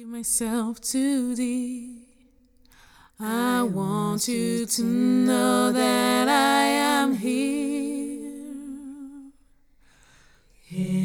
Myself to thee. I want you to know that I am here.